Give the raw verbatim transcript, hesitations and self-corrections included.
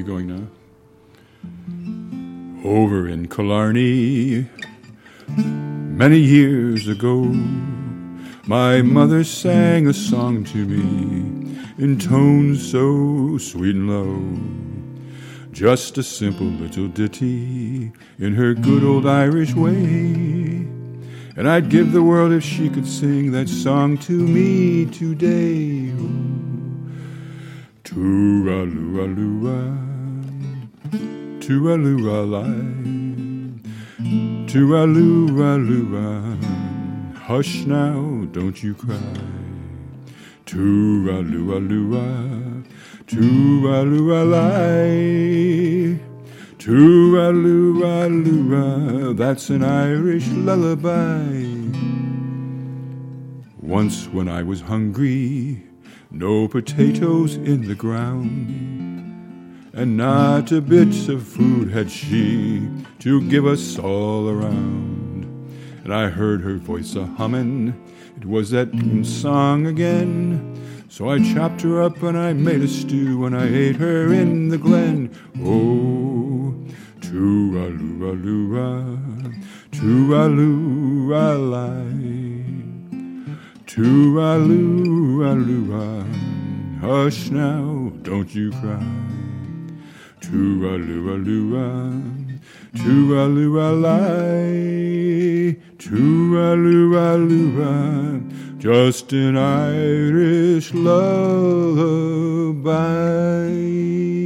going now. Over in Killarney, many years ago, my mother sang a song to me in tones so sweet and low. Just a simple little ditty in her good old Irish way. And I'd give the world if she could sing that song to me today. Tooraloo-a-loo-a, tooraloo-a-lie, tooraloo-a-loo-a, hush now, don't you cry. Tooraloo-a-loo-a, tooraloo-a-lie, tooraloo-a-loo-a, that's an Irish lullaby. Once when I was hungry, no potatoes in the ground, and not a bit of food had she to give us all around. And I heard her voice a-hummin', it was that song again. So I chopped her up and I made a stew, and I ate her in the glen. Oh, tooraloo-a-loo-a, tooraloo-a-lie, tooraloo-a-loo-a, hush now, don't you cry. Tooraloo-a-loo-a, tooraloo-a-lie, tooraloo-a-loo-a, just an Irish lullaby.